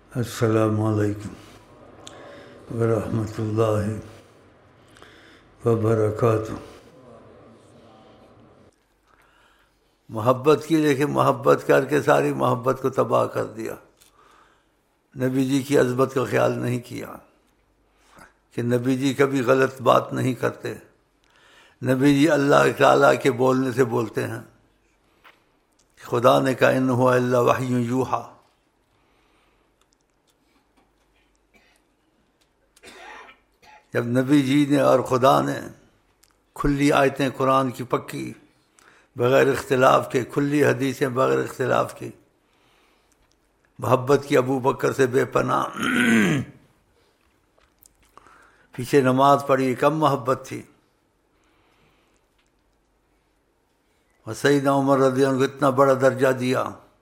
السلام علیکم ورحمۃ اللہ وبرکاتہ۔ محبت کی، لیکن محبت کر کے ساری محبت کو تباہ کر دیا۔ نبی جی کی عظمت کا خیال نہیں کیا کہ نبی جی کبھی غلط بات نہیں کرتے۔ نبی جی اللہ تعالیٰ کے بولنے سے بولتے ہیں۔ خدا نے کہا ان هو الا وحی یوحی۔ جب نبی جی نے اور خدا نے کھلی آیتیں قرآن کی پکی بغیر اختلاف کے، کھلی حدیثیں بغیر اختلاف کی، محبت کی ابو بکر سے بے پناہ، پیچھے نماز پڑھی، کم محبت تھی۔ اور سیدنا عمر رضی اللہ عنہ کو اتنا بڑا درجہ دیا۔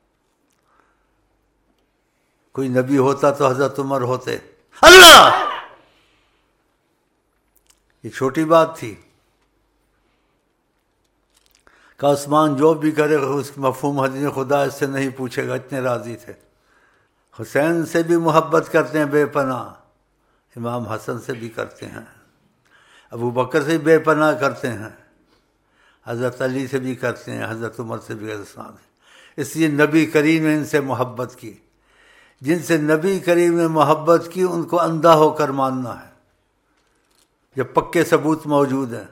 کوئی نبی ہوتا تو حضرت عمر ہوتے۔ اللہ، یہ چھوٹی بات تھی کہ عثمان جو بھی کرے اس مفہوم حدیث خدا اس سے نہیں پوچھے گا، اتنے راضی تھے۔ حسین سے بھی محبت کرتے ہیں بے پناہ، امام حسن سے بھی کرتے ہیں، ابو بکر سے بھی بے پناہ کرتے ہیں، حضرت علی سے بھی کرتے ہیں، حضرت عمر سے بھی کرتے ہیں۔ اس لیے نبی کریم نے ان سے محبت کی۔ جن سے نبی کریم نے محبت کی ان کو اندھا ہو کر ماننا ہے جب پکے ثبوت موجود ہیں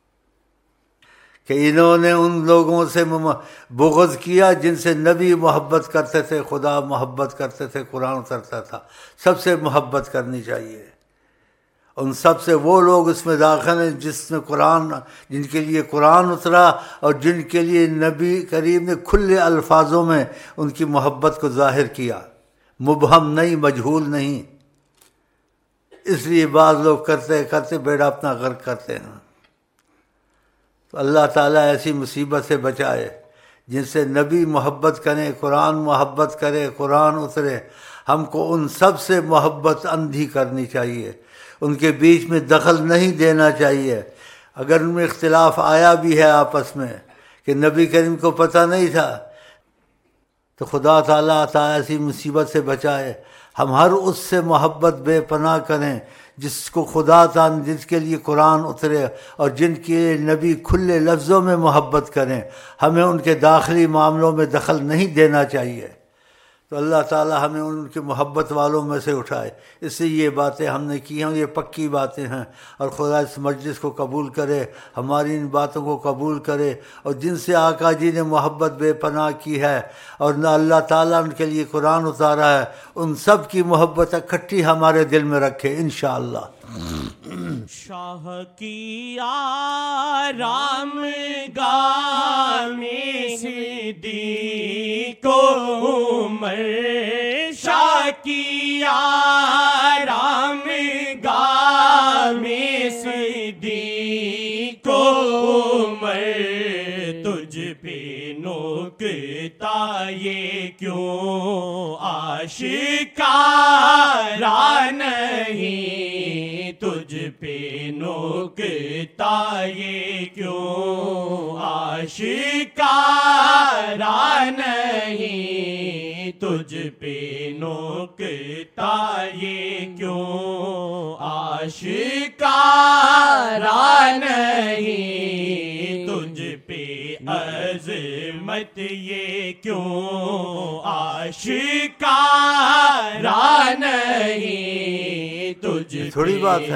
کہ انہوں نے ان لوگوں سے بغض کیا جن سے نبی محبت کرتے تھے، خدا محبت کرتے تھے، قرآن اترتا تھا۔ سب سے محبت کرنی چاہیے۔ ان سب سے وہ لوگ اس میں داخل ہیں جن کے لیے قرآن اترا اور جن کے لیے نبی کریم نے کھلے الفاظوں میں ان کی محبت کو ظاہر کیا، مبہم نہیں، مجہول نہیں۔ اس لیے بعض لوگ کرتے کرتے بیڑا اپنا غرق کرتے ہیں۔ تو اللہ تعالیٰ ایسی مصیبت سے بچائے۔ جن سے نبی محبت کریں، قرآن محبت کرے، قرآن اترے، ہم کو ان سب سے محبت اندھی کرنی چاہیے۔ ان کے بیچ میں دخل نہیں دینا چاہیے۔ اگر ان میں اختلاف آیا بھی ہے آپس میں کہ نبی کریم کو پتہ نہیں تھا، تو خدا تعالیٰ ایسی مصیبت سے بچائے۔ ہم ہر اس سے محبت بے پناہ کریں جس کو خدا تعالیٰ، جس کے لیے قرآن اترے اور جن کے نبی کھلے لفظوں میں محبت کریں۔ ہمیں ان کے داخلی معاملوں میں دخل نہیں دینا چاہیے۔ تو اللہ تعالیٰ ہمیں ان کے محبت والوں میں سے اٹھائے۔ اس سے یہ باتیں ہم نے کی ہیں، یہ پکی باتیں ہیں، اور خدا اس مجلس کو قبول کرے، ہماری ان باتوں کو قبول کرے، اور جن سے آقا جی نے محبت بے پناہ کی ہے اور نہ اللہ تعالیٰ ان کے لیے قرآن اتارا ہے، ان سب کی محبت اکٹھی ہمارے دل میں رکھے انشاءاللہ۔ شاہ کی آرام گاہ میں صدیق و عمر، شاہ کی آرام گاہ میں صدیق و عمر، تجھ پہ نوکتا یہ کیوں آشکارا نہیں، تجھ پہ نوکتا یہ کیوں آشکارا نہیں، تجھ پہ نوکتا یہ کیوں آشکارا نہیں، تجھ پہ عظمت یہ کیوں آشکارا نہیں، تجھ تھوڑی بات ہے۔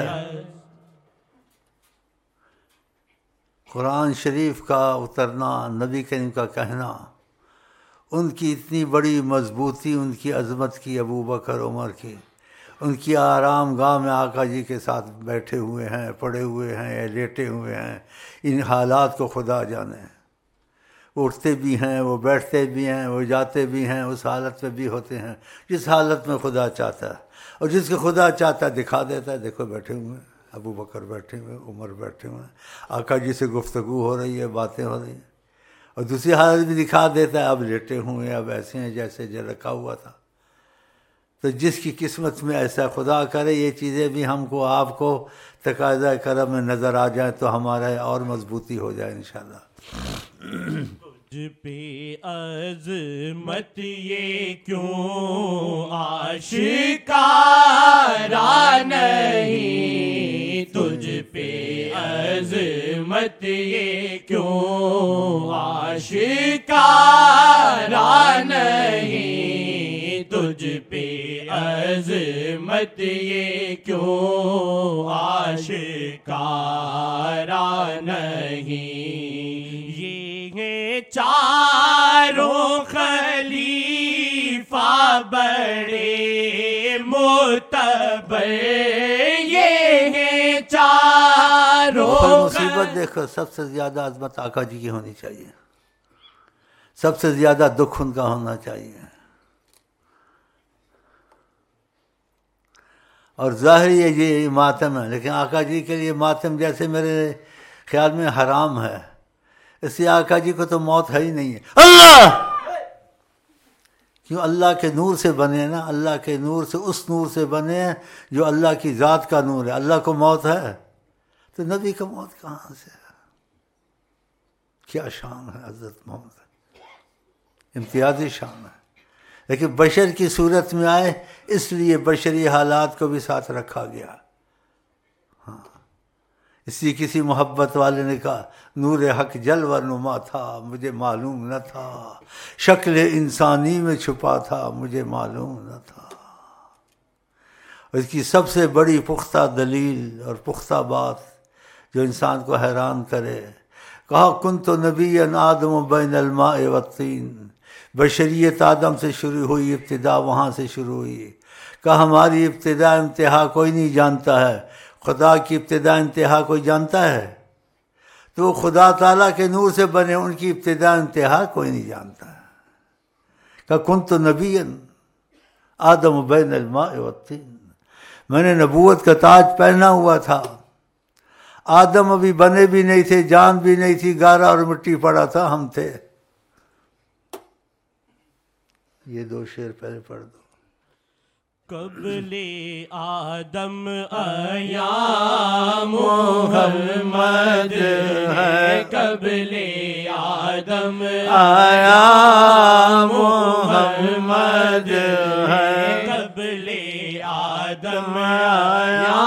قرآن شریف کا اترنا، نبی کریم کا کہنا، ان کی اتنی بڑی مضبوطی، ان کی عظمت کی، ابو بکر عمر کی، ان کی آرام گاہ میں آقا جی کے ساتھ بیٹھے ہوئے ہیں، پڑے ہوئے ہیں یا لیٹے ہوئے ہیں۔ ان حالات کو خدا جانے۔ وہ اٹھتے بھی ہیں، وہ بیٹھتے بھی ہیں، وہ جاتے بھی ہیں، اس حالت میں بھی ہوتے ہیں جس حالت میں خدا چاہتا ہے، اور جس کو خدا چاہتا ہے دکھا دیتا ہے۔ دیکھو بیٹھے ہوئے ہیں، ابو بکر بیٹھے ہوئے ہیں، عمر بیٹھے ہوئے ہیں، آقا جی سے گفتگو ہو رہی ہے، باتیں ہو رہی ہیں، اور دوسری حالت بھی دکھا دیتا ہے، اب لیٹے ہوئے ہیں، اب ایسے ہیں جیسے رکھا ہوا تھا۔ تو جس کی قسمت میں ایسا، خدا کرے یہ چیزیں بھی ہم کو، آپ کو تقاضۂ کرم میں نظر آ جائیں تو ہمارا اور مضبوطی ہو جائے انشاءاللہ۔ تجھ پہ عظمت یہ کیوں آشکارا نہیں، تجھ پہ عظمت یہ کیوں آشکارا نہیں، تجھ پہ عظمت یہ کیوں آشکارا نہیں۔ یہ ہیں چاروں خلیفہ بڑے معتبر، یہ ہیں چاروں۔ مصیبت دیکھو، سب سے زیادہ عظمت آقا جی کی ہونی چاہیے، سب سے زیادہ دکھ ان کا ہونا چاہیے، اور ظاہر یہ ماتم ہے، لیکن آقا جی کے لیے ماتم جیسے میرے خیال میں حرام ہے، اس لیے آقا جی کو تو موت ہے ہی نہیں ہے۔ اللہ کیوں؟ اللہ کے نور سے بنے نا، اللہ کے نور سے، اس نور سے بنے جو اللہ کی ذات کا نور ہے۔ اللہ کو موت ہے تو نبی کو موت کہاں سے ہے؟ کیا شان ہے حضرت محمد، امتیازی شان ہے، لیکن بشر کی صورت میں آئے اس لیے بشری حالات کو بھی ساتھ رکھا گیا۔ ہاں، اس لیے کسی محبت والے نے کہا نور حق جلوہ نما تھا مجھے معلوم نہ تھا، شکل انسانی میں چھپا تھا مجھے معلوم نہ تھا۔ اور اس کی سب سے بڑی پختہ دلیل اور پختہ بات جو انسان کو حیران کرے، کہا کنت نبیا آدم بین الماء والطین، بشریت آدم سے شروع ہوئی، ابتدا وہاں سے شروع ہوئی۔ کہا ہماری ابتدا انتہا کوئی نہیں جانتا ہے، خدا کی ابتدا انتہا کوئی جانتا ہے؟ تو خدا تعالیٰ کے نور سے بنے، ان کی ابتدا انتہا کوئی نہیں جانتا ہے۔ کہا کنت نبیا آدم بین الماء والطین، میں نے نبوت کا تاج پہنا ہوا تھا، آدم ابھی بنے بھی نہیں تھے، جان بھی نہیں تھی، گارا اور مٹی پڑا تھا، ہم تھے۔ یہ دو شعر پہلے پڑھ دو۔ قبل آدم آیا محمد ہے، قبل آدم آیا محمد ہے، قبل آدم آیا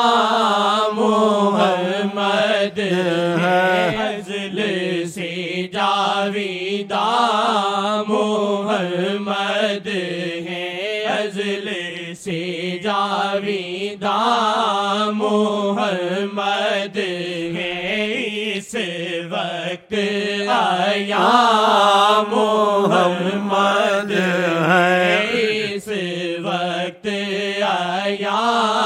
محمد ہے، ازل سے جاویدہ محمد ہے، ازل سے جاویدہ محمد ہے، اس وقت آیا محمد ہے، اس وقت آیا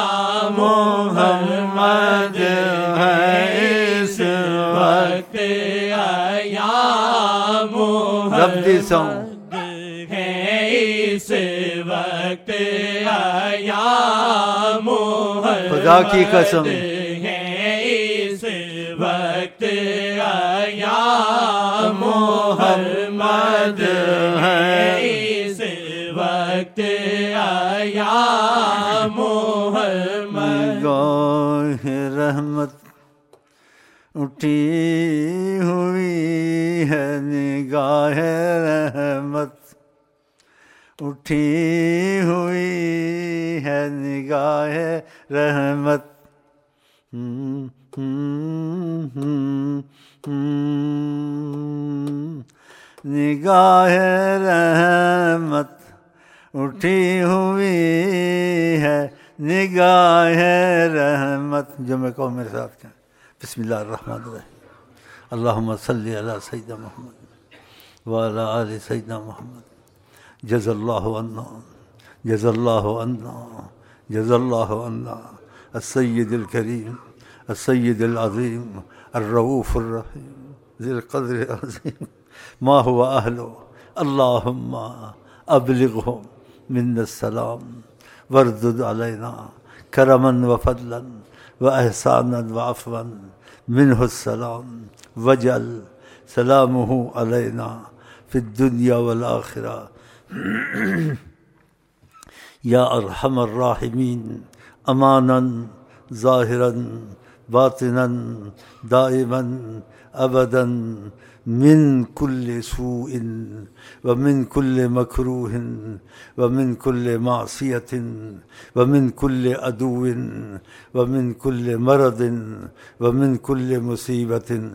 محمد ہے، اس وقت آیا محمد ہے، اس وقت آیا محمد خدا کی قسم ہے، اس وقت آیا محمد ہے، اس وقت آیا محمد۔ نگاہ رحمت اٹھی ہوئی ہے، نگاہ رحمت اٹھی ہوئی ہے، نگاہ رحمت نگاہ رحمت اٹھی ہوئی ہے، نگاہ رحمت۔ جو میں کہوں میرے ساتھ کہیں، بسم اللہ الرحمن الرحیم، اللہم صلی علی سیدنا محمد وعلی آل سیدنا محمد، جزا اللہ عنا جزا اللہ عنا جزا اللہ عنا السید الکریم السید العظیم الرؤوف الرحیم ذی القدر العظیم ما هو اہلو، اللہم ابلغہم منا السلام واردد علینا کرما وفضلا واحسانا وعفوا منہ السلام وجعل سلامہ علینا فی الدنیا والآخرہ یا ارحم الراحمین، امانا ظاہرا باطنا دائما ابدا من كل سوء ومن كل مكروه ومن كل معصية ومن كل عدو ومن كل مرض ومن كل مصيبة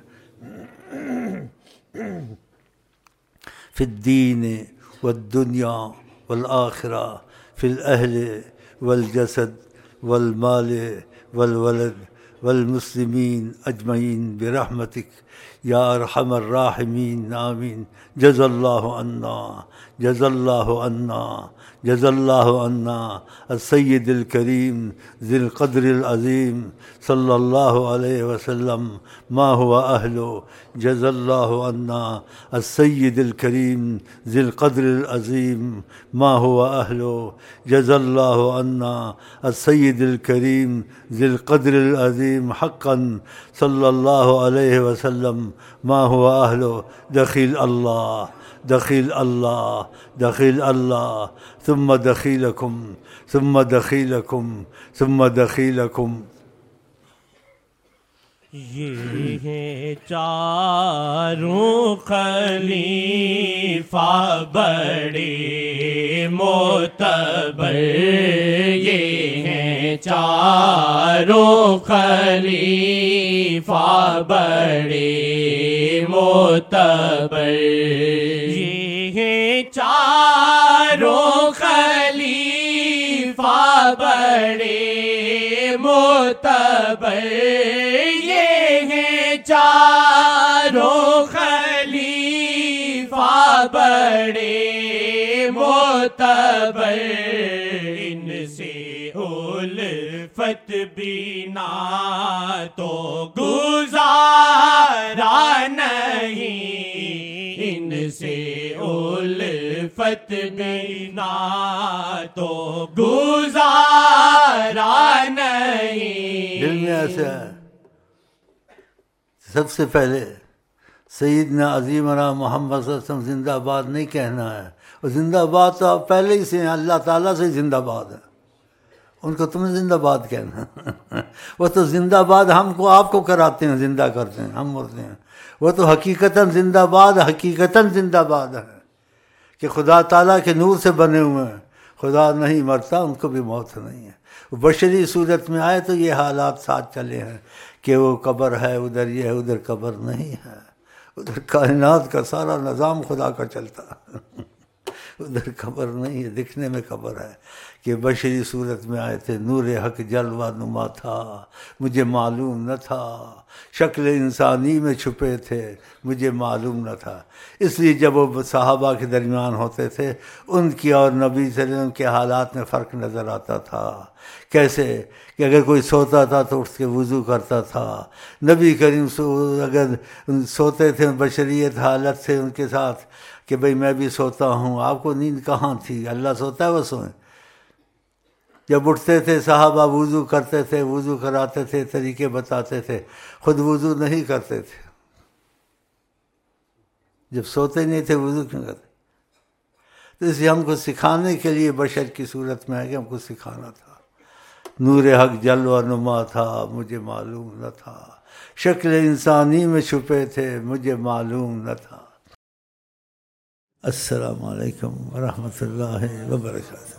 في الدين والدنيا والآخرة، في الأهل والجسد والمال والولد والمسلمين أجمعين برحمتك يا أرحم الراحمين آمين. جزا الله عنا، جزا الله عنا، جزا الله عنا السيد الكريم ذي القدر العظيم صلى الله عليه وسلم ما هو أهله. جزا الله عنا السيد الكريم ذي القدر العظيم ما هو أهله. جزا الله عنا السيد الكريم ذي القدر العظيم حقا صلى الله عليه وسلم ما هو أهله. دخيل الله، دخيل الله، دخيل الله، ثم دخيلكم، ثم دخيلكم، ثم دخيلكم. یہ ہیں چاروں خلیفہ بڑے معتبر، یہ ہیں چاروں خلیفہ بڑے معتبر، یہ ہیں چاروں خلیفہ بڑے معتبر، چاروں خلیفہ بڑے معتبر، ان سے الفت بنا تو گزارا نہیں، ان سے الفت بنا تو گزارا نہیں۔ دل میں ایسا ہے سب سے پہلے سیدنا عظیمنا محمد صلی اللہ علیہ وسلم زندہ باد نہیں کہنا ہے، اور زندہ باد تو آپ پہلے ہی سے ہیں، اللہ تعالیٰ سے زندہ باد ہے، ان کو تمہیں زندہ باد کہنا۔ وہ تو زندہ باد ہم کو آپ کو کراتے ہیں، زندہ کرتے ہیں، ہم مرتے ہیں۔ وہ تو حقیقتاً زندہ باد، حقیقتاً زندہ باد ہے کہ خدا تعالیٰ کے نور سے بنے ہوئے ہیں، خدا نہیں مرتا، ان کو بھی موت نہیں ہے۔ وہ بشری صورت میں آئے تو یہ حالات ساتھ چلے ہیں کہ وہ قبر ہے، ادھر یہ ہے، ادھر قبر نہیں ہے، ادھر کائنات کا سارا نظام خدا کا چلتا ہے، ادھر قبر نہیں ہے، دکھنے میں قبر ہے کہ بشری صورت میں آئے تھے، نور حق جلوہ نما تھا، مجھے معلوم نہ تھا، شکل انسانی میں چھپے تھے، مجھے معلوم نہ تھا۔ اس لیے جب وہ صحابہ کے درمیان ہوتے تھے، ان کی اور نبی صلی اللہ علیہ وسلم کے حالات میں فرق نظر آتا تھا۔ کیسے کہ اگر کوئی سوتا تھا تو اٹھ کے وضو کرتا تھا، نبی کریم اگر سوتے تھے بشریت حالت سے ان کے ساتھ کہ بھئی میں بھی سوتا ہوں، آپ کو نیند کہاں تھی؟ اللہ سوتا ہے وہ سوئیں۔ جب اٹھتے تھے صحابہ وضو کرتے تھے، وضو کراتے تھے، طریقے بتاتے تھے، خود وضو نہیں کرتے تھے، جب سوتے نہیں تھے وضو کیوں کرتے؟ تو اس لیے ہم کو سکھانے کے لیے بشر کی صورت میں ہے کہ ہم کو سکھانا تھا۔ نور حق جلوہ نما تھا، مجھے معلوم نہ تھا، شکل انسانی میں چھپے تھے، مجھے معلوم نہ تھا۔ السلام علیکم ورحمۃ اللہ وبرکاتہ۔